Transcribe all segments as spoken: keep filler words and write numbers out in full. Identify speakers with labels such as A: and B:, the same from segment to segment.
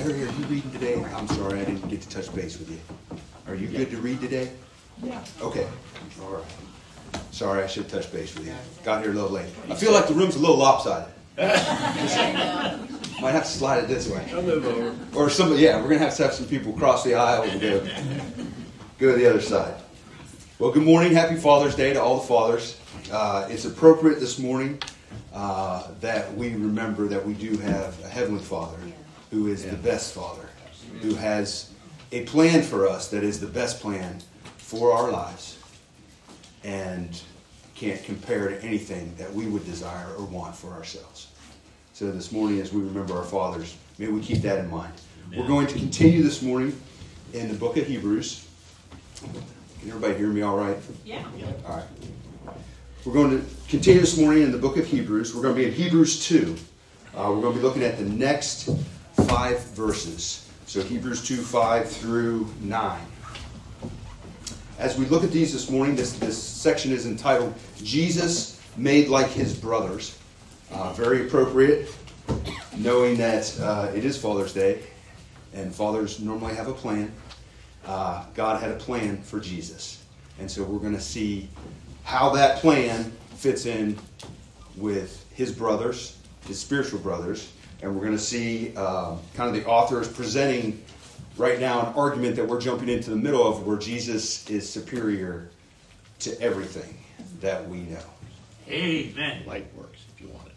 A: Larry, are you reading today? I'm sorry, I didn't get to touch base with you. Are you good to read today?
B: Yeah.
A: Okay. All right. Sorry, I should touch base with you. Got here a little late. I feel like the room's a little lopsided. Might have to slide it this way.
C: I'll move over.
A: Or somebody, yeah, we're going to have to have some people cross the aisle and go, go to the other side. Well, good morning. Happy Father's Day to all the fathers. Uh, it's appropriate this morning uh, that we remember that we do have a Heavenly Father who is the best Father, who has a plan for us that is the best plan for our lives and can't compare to anything that we would desire or want for ourselves. So this morning, as we remember our fathers, may we keep that in mind. Amen. We're going to continue this morning in the book of Hebrews. Can everybody hear me all right?
B: Yeah.
A: All right. We're going to continue this morning in the book of Hebrews. We're going to be in Hebrews two. Uh, we're going to be looking at the next five verses. So Hebrews two, five through nine. As we look at these this morning, this, this section is entitled, Jesus Made Like His Brothers. Uh, very appropriate, knowing that uh, it is Father's Day, and fathers normally have a plan. Uh, God had a plan for Jesus. And so we're going to see how that plan fits in with his brothers, his spiritual brothers. And we're going to see uh, kind of the authors presenting right now an argument that we're jumping into the middle of, where Jesus is superior to everything that we know.
C: Amen. Light works if you want it.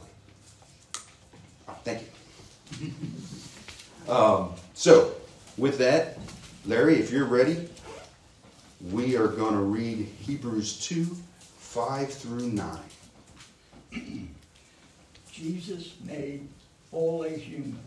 A: Oh, thank you. um, so, with that, Larry, if you're ready, we are going to read Hebrews two, five through nine.
B: Jesus made all a human.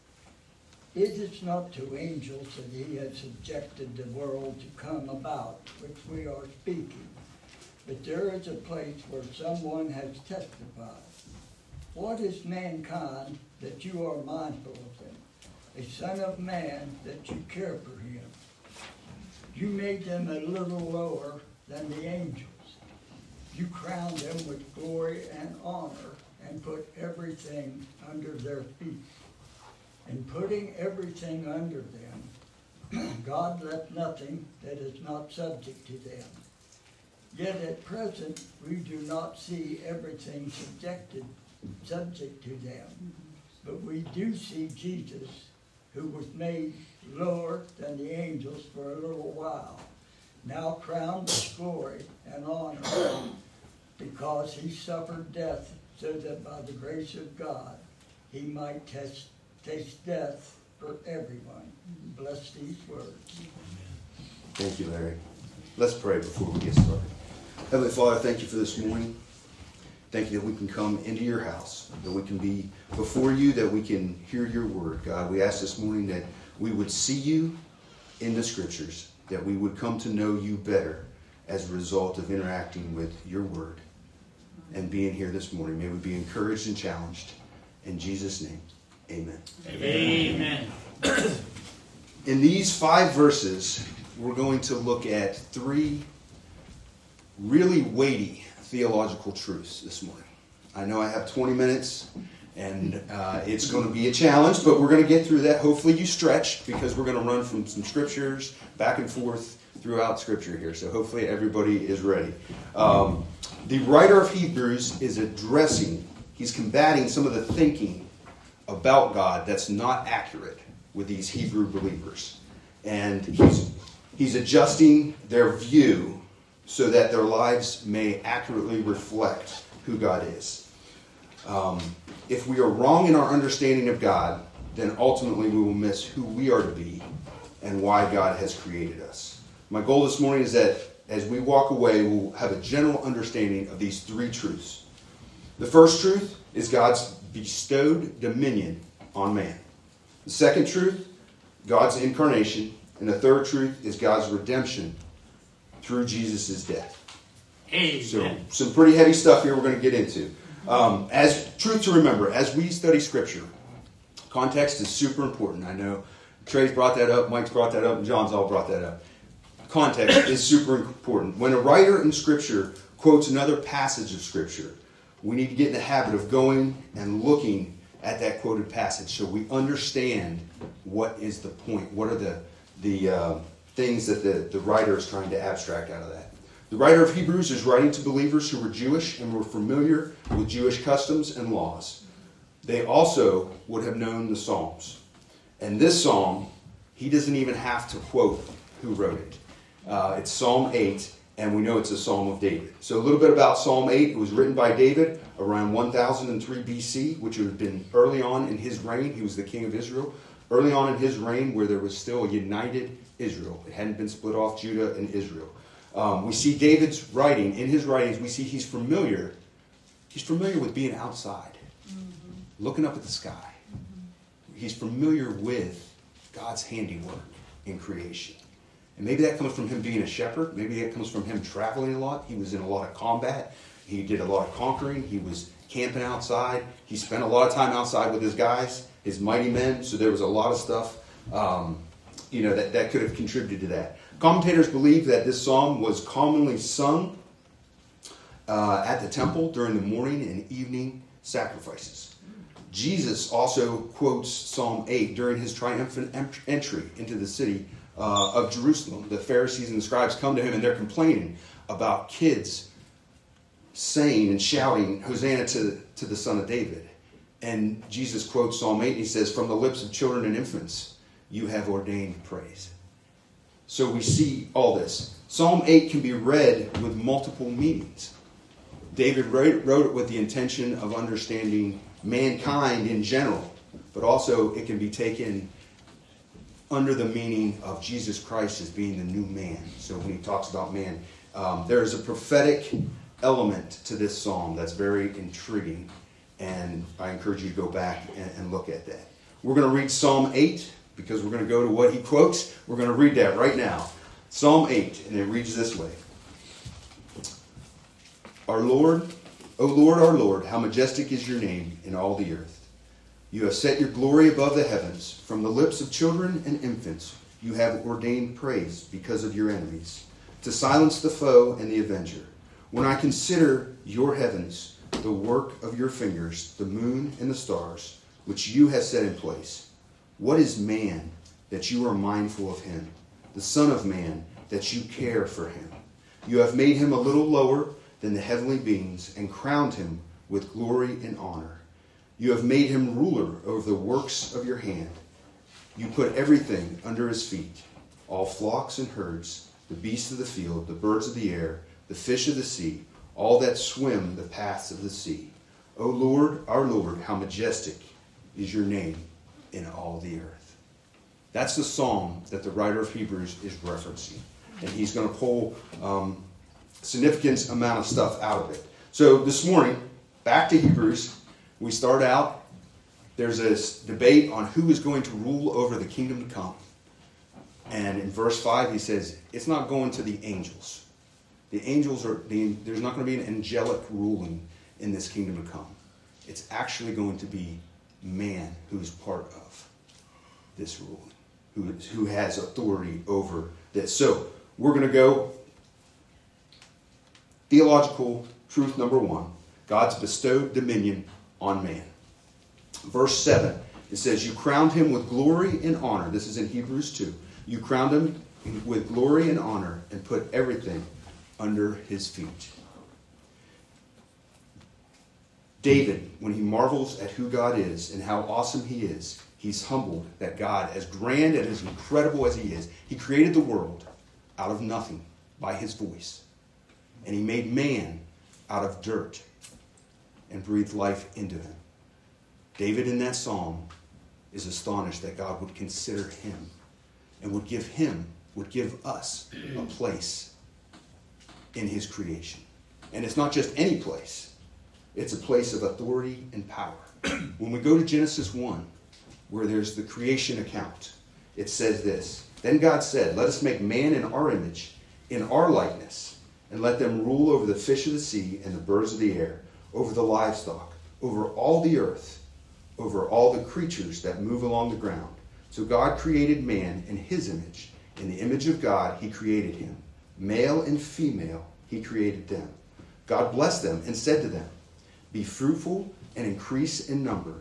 B: It is not to angels that he has subjected the world to come about, which we are speaking. But there is a place where someone has testified. What is mankind that you are mindful of them? A son of man that you care for him. You made them a little lower than the angels. You crowned them with glory and honor and put everything under their feet. In putting everything under them, God left nothing that is not subject to them. Yet at present we do not see everything subjected, subject to them. But we do see Jesus, who was made lower than the angels for a little while, now crowned with glory and honor, because he suffered death, so that by the grace of God he might test, taste death for everyone. Bless these words.
A: Thank you, Larry. Let's pray before we get started. Heavenly Father, thank you for this morning. Thank you that we can come into your house, that we can be before you, that we can hear your word. God, we ask this morning that we would see you in the scriptures, that we would come to know you better as a result of interacting with your word and being here this morning. May we be encouraged and challenged. In Jesus' name, amen.
C: Amen.
A: In these five verses, we're going to look at three really weighty theological truths this morning. I know I have twenty minutes, and uh, it's going to be a challenge, but we're going to get through that. Hopefully you stretch, because we're going to run from some scriptures back and forth throughout Scripture here. So hopefully everybody is ready. Um, the writer of Hebrews is addressing, he's combating some of the thinking about God that's not accurate with these Hebrew believers. And he's, he's adjusting their view so that their lives may accurately reflect who God is. Um, if we are wrong in our understanding of God, then ultimately we will miss who we are to be and why God has created us. My goal this morning is that as we walk away, we'll have a general understanding of these three truths. The first truth is God's bestowed dominion on man. The second truth, God's incarnation. And the third truth is God's redemption through Jesus' death.
C: Amen.
A: So, some pretty heavy stuff here we're going to get into. Um, as truth to remember, as we study Scripture, context is super important. I know Trey's brought that up, Mike's brought that up, and John's all brought that up. Context is super important. When a writer in Scripture quotes another passage of Scripture, we need to get in the habit of going and looking at that quoted passage so we understand what is the point, what are the, the uh, things that the, the writer is trying to abstract out of that. The writer of Hebrews is writing to believers who were Jewish and were familiar with Jewish customs and laws. They also would have known the Psalms. And this psalm, he doesn't even have to quote who wrote it. Uh, it's Psalm eight, and we know it's a Psalm of David. So a little bit about Psalm eight. It was written by David around one thousand three B C, which would have been early on in his reign. He was the king of Israel. Early on in his reign, where there was still a united Israel. It hadn't been split off, Judah and Israel. Um, we see David's writing. In his writings, we see he's familiar. He's familiar with being outside, mm-hmm. looking up at the sky. Mm-hmm. He's familiar with God's handiwork in creation. And maybe that comes from him being a shepherd. Maybe that comes from him traveling a lot. He was in a lot of combat. He did a lot of conquering. He was camping outside. He spent a lot of time outside with his guys, his mighty men. So there was a lot of stuff, um, you know, that, that could have contributed to that. Commentators believe that this psalm was commonly sung uh, at the temple during the morning and evening sacrifices. Jesus also quotes Psalm eight during his triumphant entry into the city uh, of Jerusalem. The Pharisees and the scribes come to him and they're complaining about kids saying and shouting, Hosanna to, to the Son of David. And Jesus quotes Psalm eight and he says, from the lips of children and infants, you have ordained praise. So we see all this. Psalm eight can be read with multiple meanings. David wrote, wrote it with the intention of understanding mankind in general, but also it can be taken under the meaning of Jesus Christ as being the new man. So when he talks about man, um, there is a prophetic element to this psalm that's very intriguing, and I encourage you to go back and, and look at that. We're going to read Psalm eight because we're going to go to what he quotes. We're going to read that right now. Psalm eight, and it reads this way. Our Lord, O Lord, our Lord, how majestic is your name in all the earth. You have set your glory above the heavens. From the lips of children and infants, you have ordained praise because of your enemies, to silence the foe and the avenger. When I consider your heavens, the work of your fingers, the moon and the stars, which you have set in place, what is man that you are mindful of him, the Son of Man that you care for him? You have made him a little lower than the heavenly beings and crowned him with glory and honor. You have made him ruler over the works of your hand. You put everything under his feet, all flocks and herds, the beasts of the field, the birds of the air, the fish of the sea, all that swim the paths of the sea. O Lord, our Lord, how majestic is your name in all the earth. That's the psalm that the writer of Hebrews is referencing. And he's going to pull um, significant amount of stuff out of it. So this morning, back to Hebrews, we start out, there's this debate on who is going to rule over the kingdom to come. And in verse five, he says, it's not going to the angels. The angels are, the, there's not going to be an angelic ruling in this kingdom to come. It's actually going to be man who's part of this ruling, who, who has authority over this. So we're going to go theological truth number one. God's bestowed dominion on man. Verse seven, it says, you crowned him with glory and honor. This is in Hebrews two. You crowned him with glory and honor and put everything under his feet. David, when he marvels at who God is and how awesome he is, he's humbled that God, as grand and as incredible as he is, he created the world out of nothing by his voice. And he made man out of dirt and breathed life into him. David in that psalm is astonished that God would consider him and would give him, would give us a place in his creation. And it's not just any place. It's a place of authority and power. When we go to Genesis one, where there's the creation account, it says this. Then God said, let us make man in our image, in our likeness, and let them rule over the fish of the sea and the birds of the air, over the livestock, over all the earth, over all the creatures that move along the ground. So God created man in his image. In the image of God, he created him. Male and female, he created them. God blessed them and said to them, be fruitful and increase in number.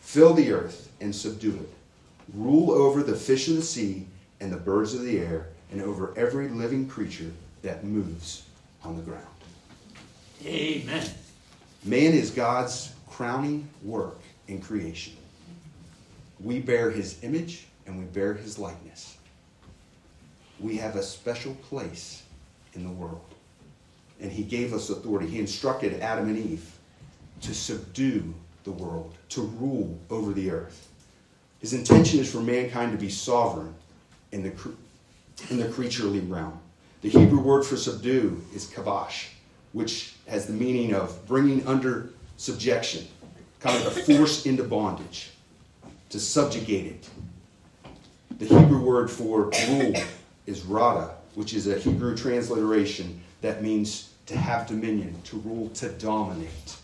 A: Fill the earth and subdue it. Rule over the fish of the sea and the birds of the air, and over every living creature that moves on the ground.
C: Amen.
A: Man is God's crowning work in creation. We bear his image and we bear his likeness. We have a special place in the world. And he gave us authority. He instructed Adam and Eve to subdue the world, to rule over the earth. His intention is for mankind to be sovereign in the, in the creaturely realm. The Hebrew word for subdue is kabash, which has the meaning of bringing under subjection, kind of a force into bondage, to subjugate it. The Hebrew word for rule is rada, which is a Hebrew transliteration that means to have dominion, to rule, to dominate.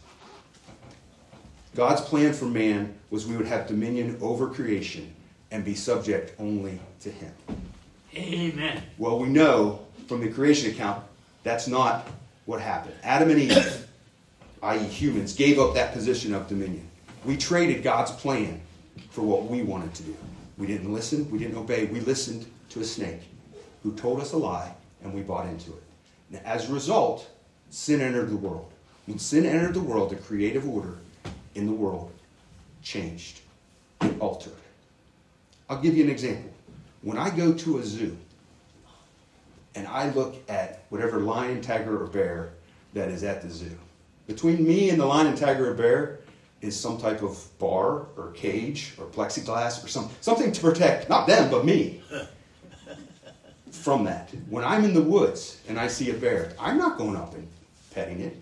A: God's plan for man was we would have dominion over creation and be subject only to him.
C: Amen.
A: Well, we know from the creation account that's not what happened. Adam and Eve, that is humans, gave up that position of dominion. We traded God's plan for what we wanted to do. We didn't listen, we didn't obey. We listened to a snake who told us a lie, and we bought into it. Now, as a result, sin entered the world. When sin entered the world, the creative order in the world changed. It altered. I'll give you an example. When I go to a zoo and I look at whatever lion, tiger, or bear that is at the zoo, between me and the lion, tiger, or bear is some type of bar or cage or plexiglass or some, something to protect, not them, but me from that. When I'm in the woods and I see a bear, I'm not going up and petting it.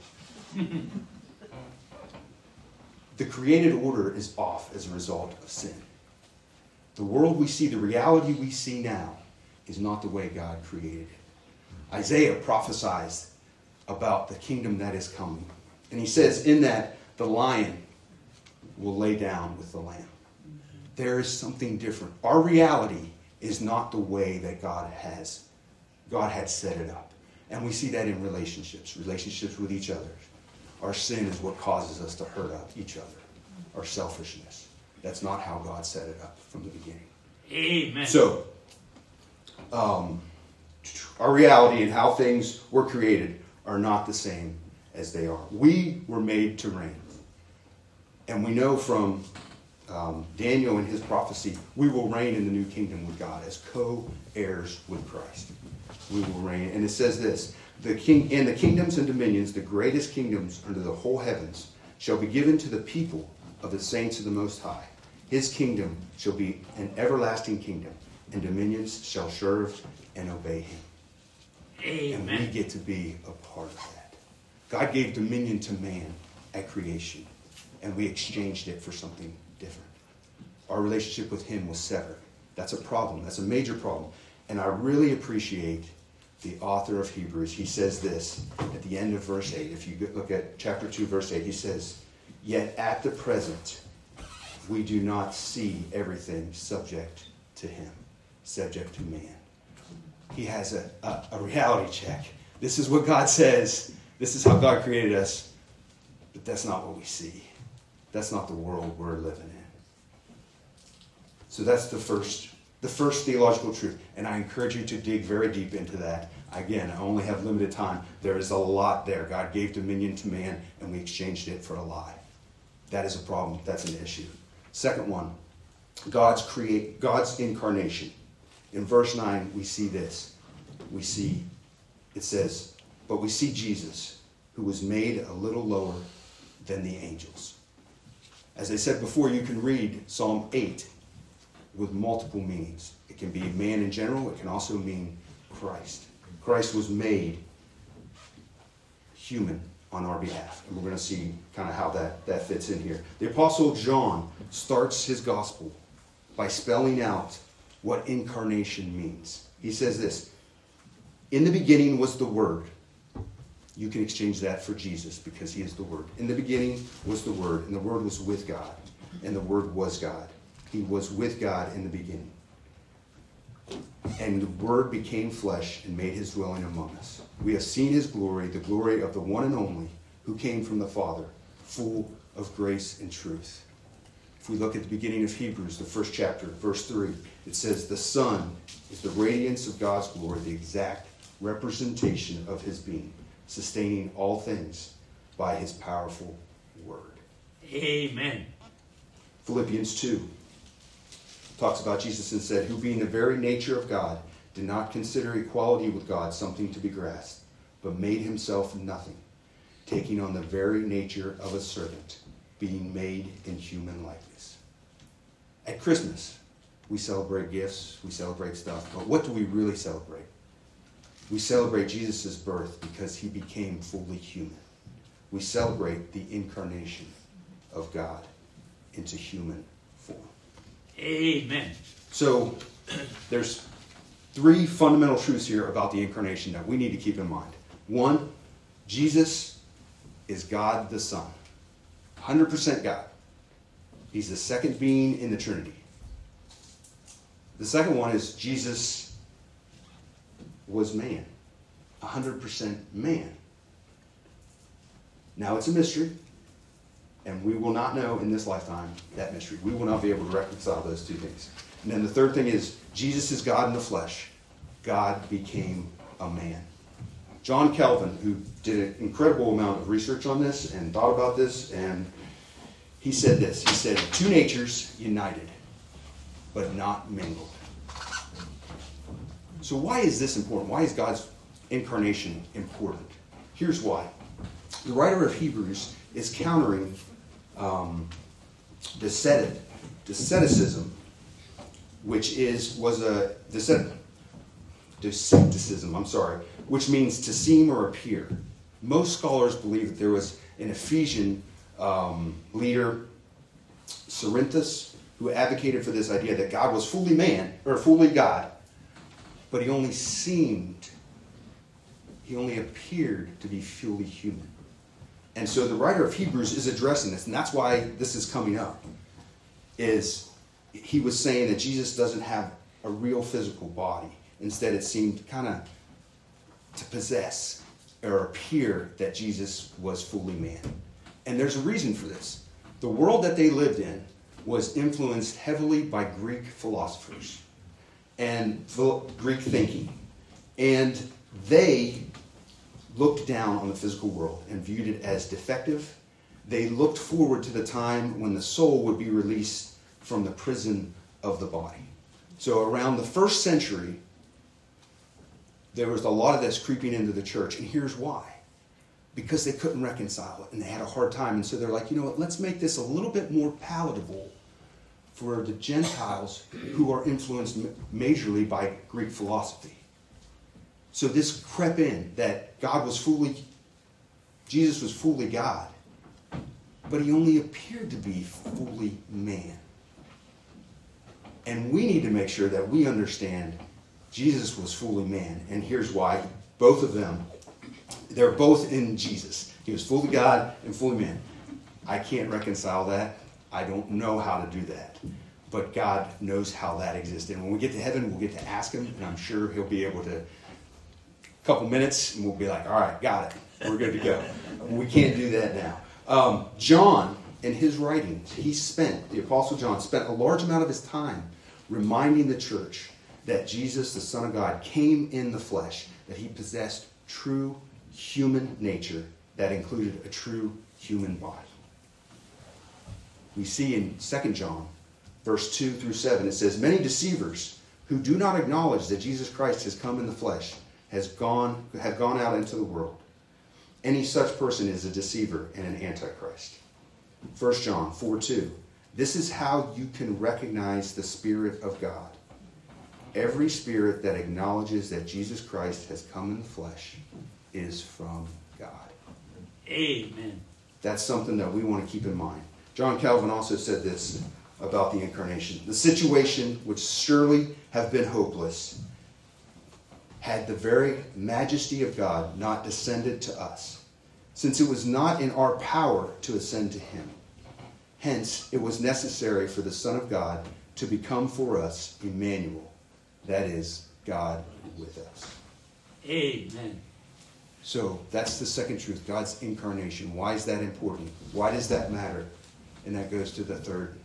A: The created order is off as a result of sin. The world we see, the reality we see now, is not the way God created it. Isaiah prophesies about the kingdom that is coming. And he says in that, the lion will lay down with the lamb. There is something different. Our reality is not the way that God has, God had set it up. And we see that in relationships, relationships with each other. Our sin is what causes us to hurt each other. Our selfishness. That's not how God set it up from the beginning.
C: Amen.
A: So, um, our reality and how things were created are not the same as they are. We were made to reign. And we know from um, Daniel and his prophecy, we will reign in the new kingdom with God as co-heirs with Christ. We will reign. And it says this, the king and the kingdoms and dominions, the greatest kingdoms under the whole heavens, shall be given to the people of the saints of the Most High. His kingdom shall be an everlasting kingdom, and dominions shall serve and obey him.
C: Amen.
A: And we get to be a part of that. God gave dominion to man at creation, and we exchanged it for something different. Our relationship with him was severed. That's a problem. That's a major problem. And I really appreciate the author of Hebrews. He says this at the end of verse eight. If you look at chapter two, verse eight, he says, "Yet at the present, we do not see everything subject to him, subject to man." He has a, a, a reality check. This is what God says. This is how God created us. But that's not what we see. That's not the world we're living in. So that's the first, the first theological truth. And I encourage you to dig very deep into that. Again, I only have limited time. There is a lot there. God gave dominion to man, and we exchanged it for a lie. That is a problem. That's an issue. Second one, God's create God's incarnation. In verse nine, we see this. We see, it says, "But we see Jesus, who was made a little lower than the angels." As I said before, you can read Psalm eight with multiple meanings. It can be man in general. It can also mean Christ. Christ was made human on our behalf. And we're going to see kind of how that, that fits in here. The Apostle John starts his gospel by spelling out what incarnation means. He says this, "In the beginning was the Word." You can exchange that for Jesus because he is the Word. In the beginning was the Word, and the Word was with God, and the Word was God. He was with God in the beginning. And the Word became flesh and made his dwelling among us. We have seen his glory, the glory of the one and only who came from the Father, full of grace and truth. If we look at the beginning of Hebrews, the first chapter, verse three, it says, the Son is the radiance of God's glory, the exact representation of his being, sustaining all things by his powerful word.
C: Amen.
A: Philippians two talks about Jesus and said, who being the very nature of God, did not consider equality with God something to be grasped, but made himself nothing, taking on the very nature of a servant, being made in human likeness. At Christmas, we celebrate gifts, we celebrate stuff, but what do we really celebrate? We celebrate Jesus' birth because he became fully human. We celebrate the incarnation of God into human form.
C: Amen.
A: So there's three fundamental truths here about the incarnation that we need to keep in mind. One, Jesus is God the Son. one hundred percent God. He's the second being in the Trinity. The second one is Jesus was man. one hundred percent man. Now it's a mystery, and we will not know in this lifetime that mystery. We will not be able to reconcile those two things. And then the third thing is Jesus is God in the flesh. God became a man. John Calvin, who did an incredible amount of research on this and thought about this, and he said this. He said, two natures united, but not mingled. So why is this important? Why is God's incarnation important? Here's why. The writer of Hebrews is countering um, Docetic, Doceticism, which is was a Docet, Doceticism, I'm sorry, which means to seem or appear. Most scholars believe that there was an Ephesian um, leader, Cerinthus, who advocated for this idea that God was fully man, or fully God, but he only seemed, he only appeared to be fully human. And so the writer of Hebrews is addressing this, and that's why this is coming up, is he was saying that Jesus doesn't have a real physical body. Instead, it seemed kind of to possess or appear that Jesus was fully man. And there's a reason for this. The world that they lived in was influenced heavily by Greek philosophers and Greek thinking. And they looked down on the physical world and viewed it as defective. They looked forward to the time when the soul would be released from the prison of the body. So around the first century, there was a lot of this creeping into the church. And here's why. Because they couldn't reconcile it and they had a hard time. And so they're like, you know what, let's make this a little bit more palatable for the Gentiles who are influenced majorly by Greek philosophy. So this crept in that God was fully, Jesus was fully God, but he only appeared to be fully man. And we need to make sure that we understand Jesus was fully man. And here's why. Both of them, they're both in Jesus. He was fully God and fully man. I can't reconcile that. I don't know how to do that. But God knows how that exists. And when we get to heaven, we'll get to ask him, and I'm sure he'll be able to, a couple minutes, and we'll be like, all right, got it. We're good to go. We can't do that now. Um, John, in his writings, he spent, the Apostle John, spent a large amount of his time reminding the church that Jesus, the Son of God, came in the flesh, that he possessed true human nature that included a true human body. We see in Second John, verse two through seven, it says, many deceivers who do not acknowledge that Jesus Christ has come in the flesh has gone, have gone out into the world. Any such person is a deceiver and an antichrist. First John four two, this is how you can recognize the Spirit of God. Every spirit that acknowledges that Jesus Christ has come in the flesh is from God.
C: Amen.
A: That's something that we want to keep in mind. John Calvin also said this about the incarnation. The situation, which surely have been hopeless, had the very majesty of God not descended to us, since it was not in our power to ascend to him. Hence, it was necessary for the Son of God to become for us Emmanuel, that is, God with us.
C: Amen.
A: So that's the second truth, God's incarnation. Why is that important? Why does that matter? And that goes to the third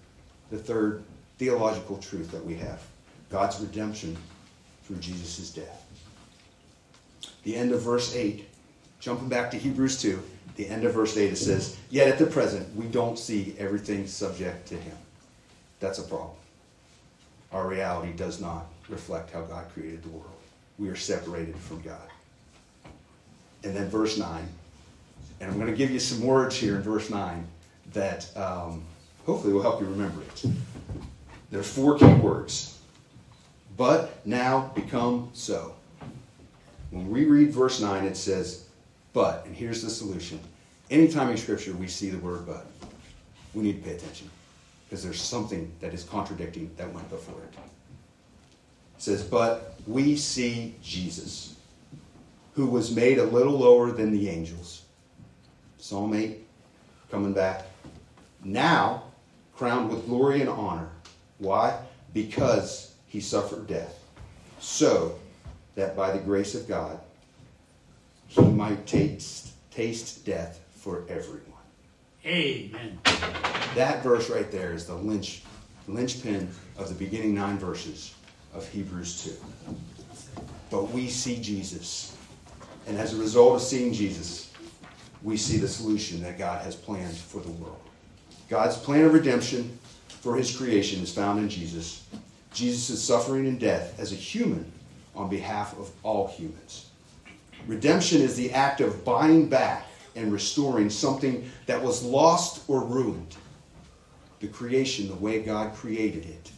A: the third theological truth that we have. God's redemption through Jesus' death. The end of verse eight, jumping back to Hebrews two, the end of verse eight, it says, yet at the present, we don't see everything subject to him. That's a problem. Our reality does not reflect how God created the world. We are separated from God. And then verse nine, and I'm going to give you some words here in verse nine that um, hopefully will help you remember it. There's four key words. But now become so. When we read verse nine, it says, but, and here's the solution. Anytime in Scripture we see the word but, we need to pay attention. Because there's something that is contradicting that went before it. It says, but we see Jesus, who was made a little lower than the angels. Psalm eight, coming back. Now, crowned with glory and honor. Why? Because he suffered death, so that by the grace of God, he might taste, taste death for everyone.
C: Amen.
A: That verse right there is the lynch, linchpin of the beginning nine verses of Hebrews two. But we see Jesus. And as a result of seeing Jesus, we see the solution that God has planned for the world. God's plan of redemption for his creation is found in Jesus. Jesus' suffering and death as a human on behalf of all humans. Redemption is the act of buying back and restoring something that was lost or ruined. The creation, the way God created it,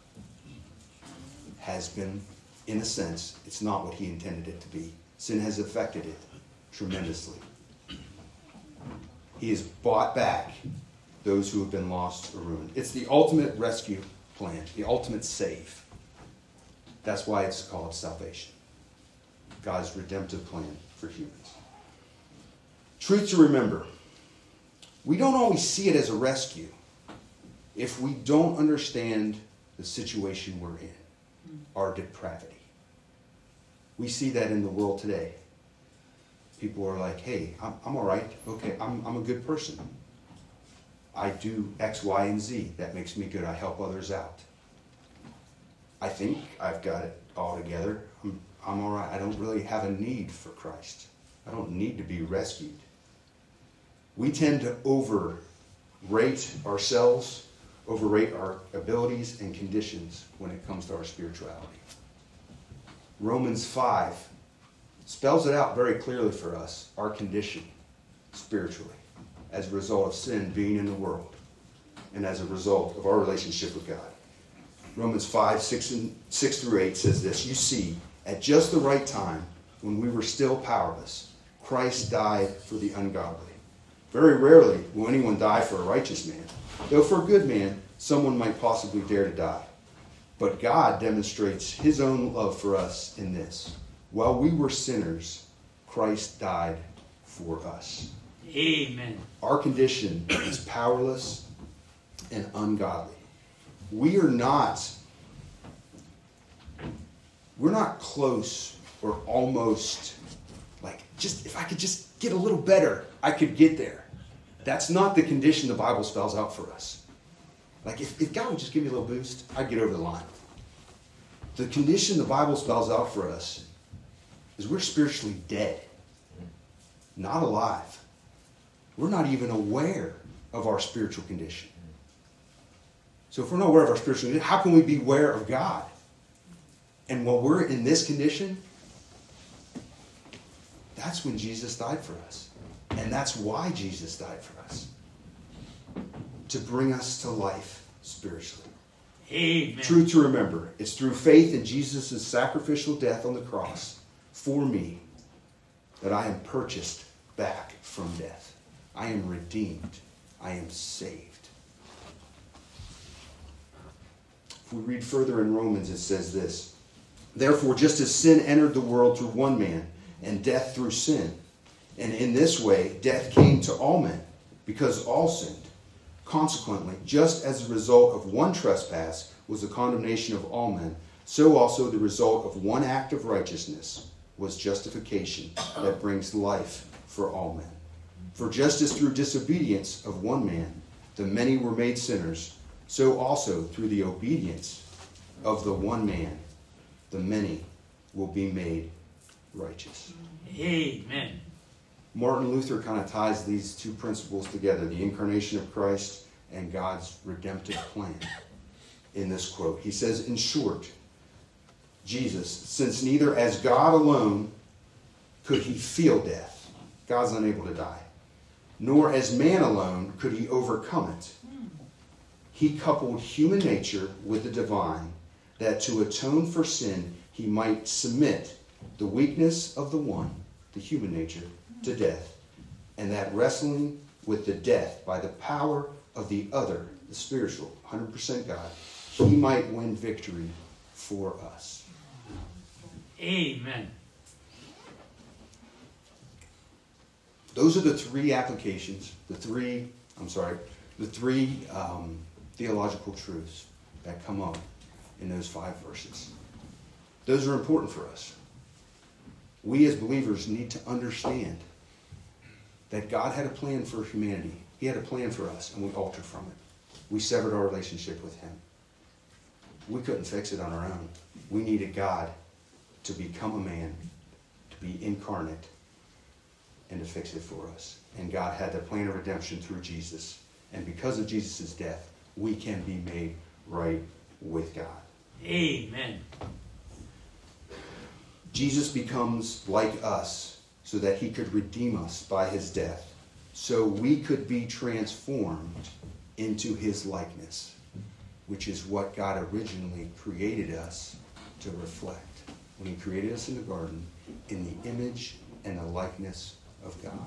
A: has been, in a sense, it's not what he intended it to be. Sin has affected it tremendously. He has bought back those who have been lost or ruined. It's the ultimate rescue plan, the ultimate save. That's why it's called salvation. God's redemptive plan for humans. Truth to remember. We don't always see it as a rescue if we don't understand the situation we're in, our depravity. We see that in the world today. People are like, hey, I'm, I'm all right. Okay, I'm, I'm a good person. I do X, Y, and Z. That makes me good. I help others out. I think I've got it all together. I'm, I'm all right. I don't really have a need for Christ. I don't need to be rescued. We tend to overrate ourselves, overrate our abilities and conditions when it comes to our spirituality. Romans five spells it out very clearly for us, our condition spiritually, as a result of sin being in the world, and as a result of our relationship with God. Romans five, six, and six through eight says this, you see, at just the right time, when we were still powerless, Christ died for the ungodly. Very rarely will anyone die for a righteous man, though for a good man, someone might possibly dare to die. But God demonstrates his own love for us in this. While we were sinners, Christ died for us.
C: Amen.
A: Our condition is powerless and ungodly. We are not, we're not close or almost like, just if I could just get a little better, I could get there. That's not the condition the Bible spells out for us. Like if, if God would just give me a little boost, I'd get over the line. The condition the Bible spells out for us is we're spiritually dead, not alive. We're not even aware of our spiritual condition. So if we're not aware of our spiritual condition, how can we be aware of God? And when we're in this condition, that's when Jesus died for us. And that's why Jesus died for us. To bring us to life spiritually.
C: Amen.
A: Truth to remember. It's through faith in Jesus' sacrificial death on the cross for me that I am purchased back from death. I am redeemed. I am saved. If we read further in Romans, it says this. Therefore, just as sin entered the world through one man, and death through sin, and in this way death came to all men, because all sinned. Consequently, just as the result of one trespass was the condemnation of all men, so also the result of one act of righteousness was justification that brings life for all men. For just as through disobedience of one man the many were made sinners, so also through the obedience of the one man, the many will be made righteous.
C: Amen.
A: Martin Luther kind of ties these two principles together, the incarnation of Christ and God's redemptive plan, in this quote. He says, in short, Jesus, since neither as God alone could he feel death, God's unable to die, nor as man alone could he overcome it, he coupled human nature with the divine, that to atone for sin he might submit the weakness of the one, the human nature, to death, and that wrestling with the death by the power of the other, the spiritual, one hundred percent God, he might win victory for us.
C: Amen.
A: Those are the three applications, the three, I'm sorry, the three um, theological truths that come up in those five verses. Those are important for us. We as believers need to understand that God had a plan for humanity. He had a plan for us, and we altered from it. We severed our relationship with him. We couldn't fix it on our own. We needed God to become a man, to be incarnate, and to fix it for us. And God had the plan of redemption through Jesus. And because of Jesus' death, we can be made right with God.
C: Amen.
A: Jesus becomes like us so that he could redeem us by his death, so we could be transformed into his likeness, which is what God originally created us to reflect when he created us in the garden in the image and the likeness of God.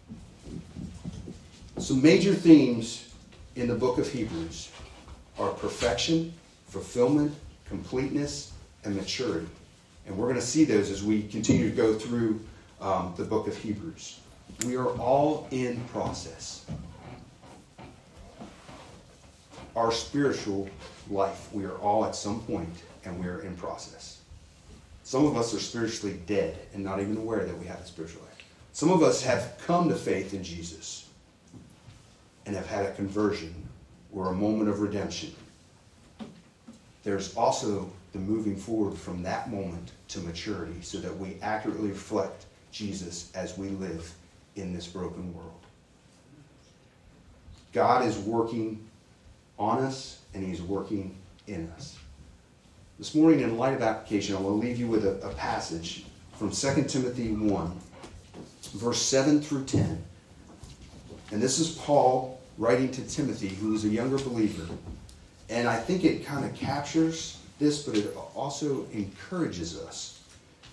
A: Some major themes in the book of Hebrews are perfection, fulfillment, completeness, and maturity. And we're going to see those as we continue to go through um, the book of Hebrews. We are all in process. Our spiritual life, we are all at some point, and we are in process. Some of us are spiritually dead and not even aware that we have a spiritual life. Some of us have come to faith in Jesus and have had a conversion or a moment of redemption. There's also the moving forward from that moment to maturity so that we accurately reflect Jesus as we live in this broken world. God is working on us and he's working in us. This morning, in light of application, I will leave you with a, a passage from Second Timothy one, verse seven through ten. And this is Paul writing to Timothy, who is a younger believer. And I think it kind of captures this, but it also encourages us.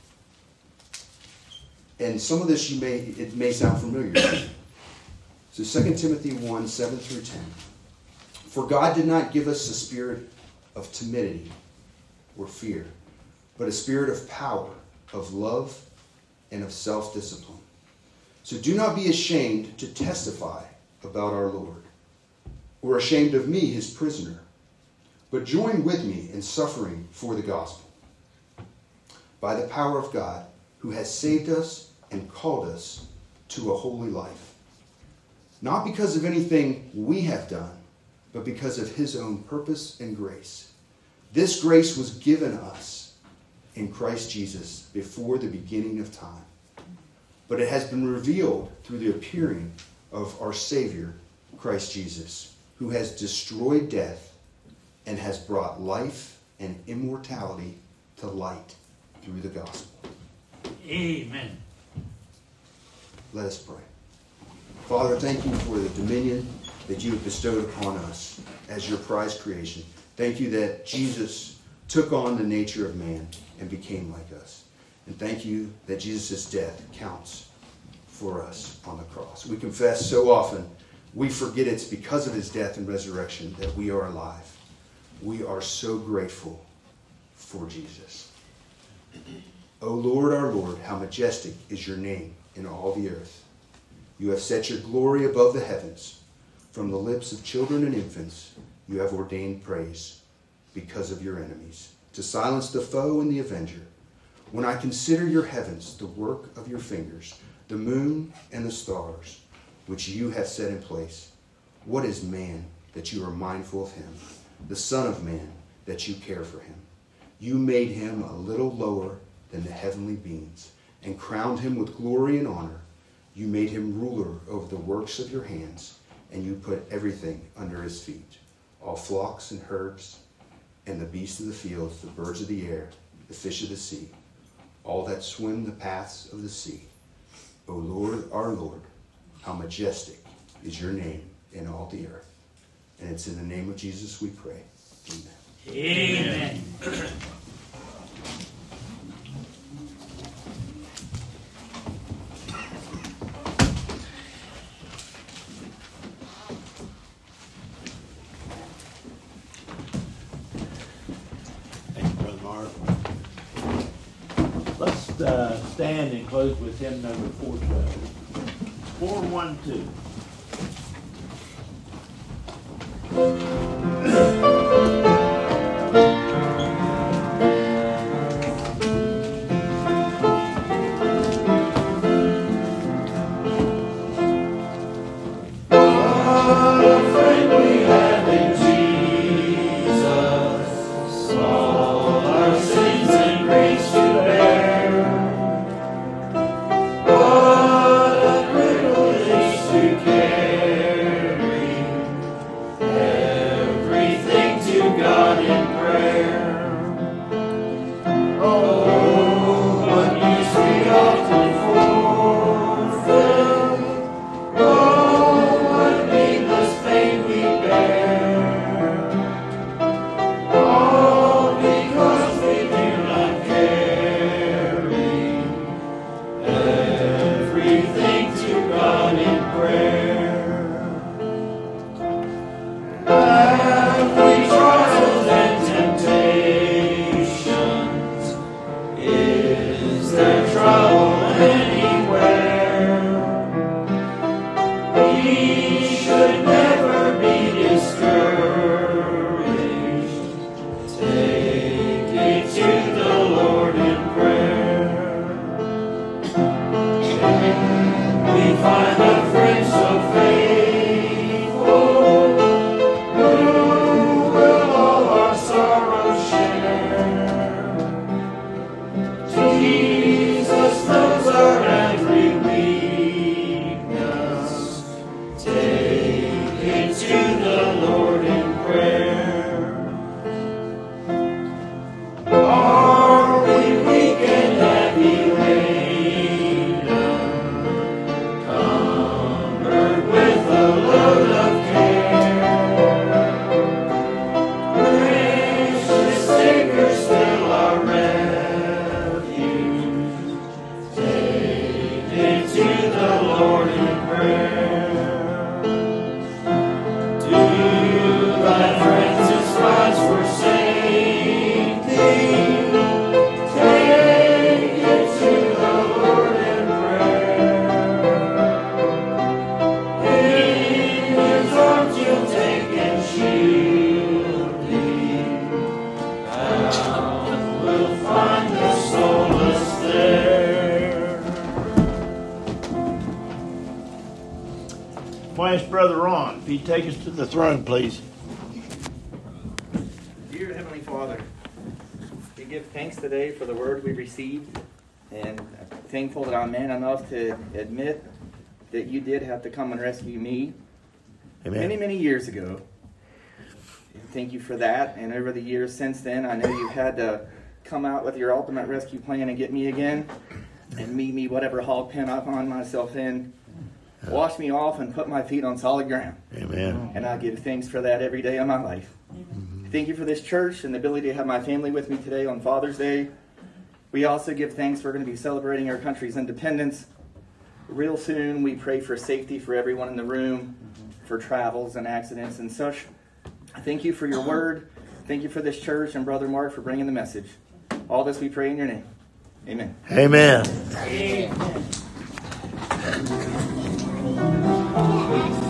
A: And some of this you may it may sound familiar. So Second Timothy one, seven through ten. For God did not give us a spirit of timidity or fear, but a spirit of power, of love, and of self-discipline. So do not be ashamed to testify about our Lord, or ashamed of me, his prisoner, but join with me in suffering for the gospel, by the power of God, who has saved us and called us to a holy life. Not because of anything we have done, but because of his own purpose and grace. This grace was given us in Christ Jesus before the beginning of time. But it has been revealed through the appearing of our Savior, Christ Jesus, who has destroyed death and has brought life and immortality to light through the gospel.
C: Amen.
A: Let us pray. Father, thank you for the dominion that you have bestowed upon us as your prized creation. Thank you that Jesus took on the nature of man and became like us. And thank you that Jesus' death counts for us on the cross. We confess so often we forget it's because of his death and resurrection that we are alive. We are so grateful for Jesus. O Lord, our Lord, how majestic is your name in all the earth. You have set your glory above the heavens. From the lips of children and infants, you have ordained praise because of your enemies, to silence the foe and the avenger. When I consider your heavens, the work of your fingers, the moon and the stars, which you have set in place, what is man that you are mindful of him, the Son of Man, that you care for him. You made him a little lower than the heavenly beings and crowned him with glory and honor. You made him ruler over the works of your hands, and you put everything under his feet, all flocks and herds, and the beasts of the fields, the birds of the air, the fish of the sea, all that swim the paths of the sea. O Lord, our Lord, how majestic is your name in all the earth. And it's in the name of Jesus we pray. Amen.
C: Amen.
D: Thank you, Brother Mark. Let's uh, stand and close with hymn number four twelve. four one two. Brother Ron, if he'd take us to the throne, please.
E: Dear Heavenly Father, we give thanks today for the word we received, and I'm thankful that I'm man enough to admit that you did have to come and rescue me Amen. many, many years ago. Thank you for that, and over the years since then, I know you've had to come out with your ultimate rescue plan and get me again, and meet me whatever hog pen I find myself in. Wash me off and put my feet on solid ground.
D: Amen.
E: And I give thanks for that every day of my life. Amen. Thank you for this church and the ability to have my family with me today on Father's Day. We also give thanks we're going to be celebrating our country's independence. Real soon, we pray for safety for everyone in the room, for travels and accidents and such. Thank you for your word. Thank you for this church and Brother Mark for bringing the message. All this we pray in your name. Amen.
D: Amen.
E: Amen.